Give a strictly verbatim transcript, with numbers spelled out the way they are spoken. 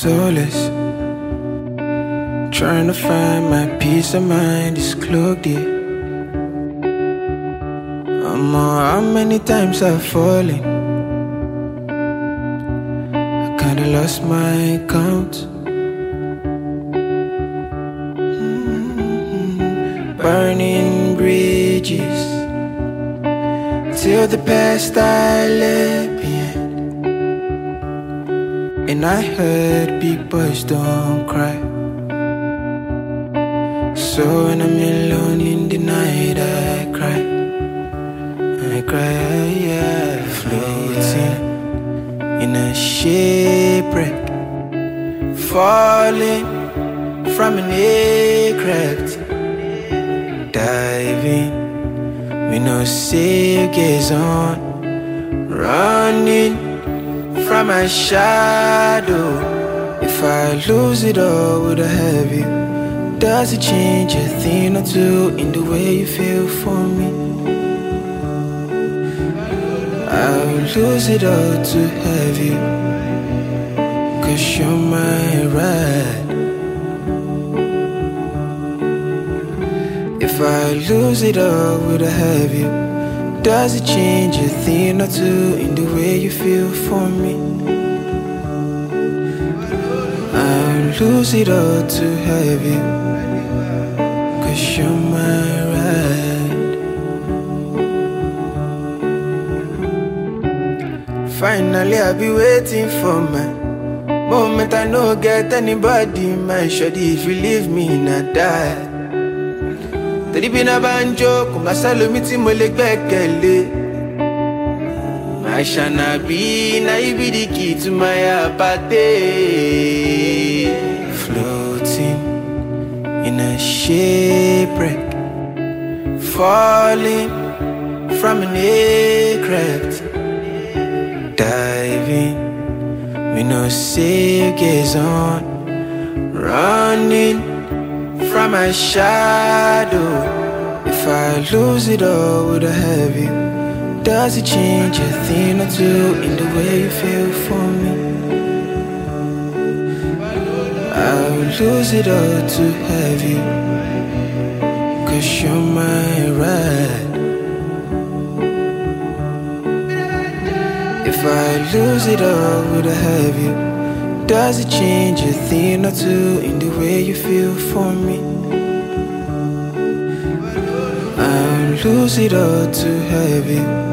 solace. Trying to find my peace of mind is clogged, yeah. I'm on how many times I've fallen. I kinda lost my count. Mm-hmm. Burning bridges till the past I left behind. And I heard big boys don't cry. So when I'm alone in the night, I cry. I cry, yeah. Floating in a shipwreck, falling from an aircraft, diving with no safe gaze on, running from my shadow. If I lose it all, would I have you? Does it change a thing or two in the way you feel for me? I'll lose it all to have you, 'cause you're my ride. If I lose it all, would I have you? Does it change a thing or two in the way you feel for me? I'll lose it all to have you, 'cause you're my ride. Finally I'll be waiting for my moment. I no get anybody, my shawty. If you leave me, not die. Teddy be na banjo, kunga salomi ti mo le gbekele. My shanabi, na you be the key to my apathy. Floating in a shipwreck, falling from an aircraft, diving with no safe gaze on, running from my shadow. If I lose it all, would I have you? Does it change a thing or two in the way you feel for me? I'll lose it all to have you, 'cause you're my ride. If I lose it all, would I have you? Does it change a thing or two in the way you feel for me? I'll lose it all to have you,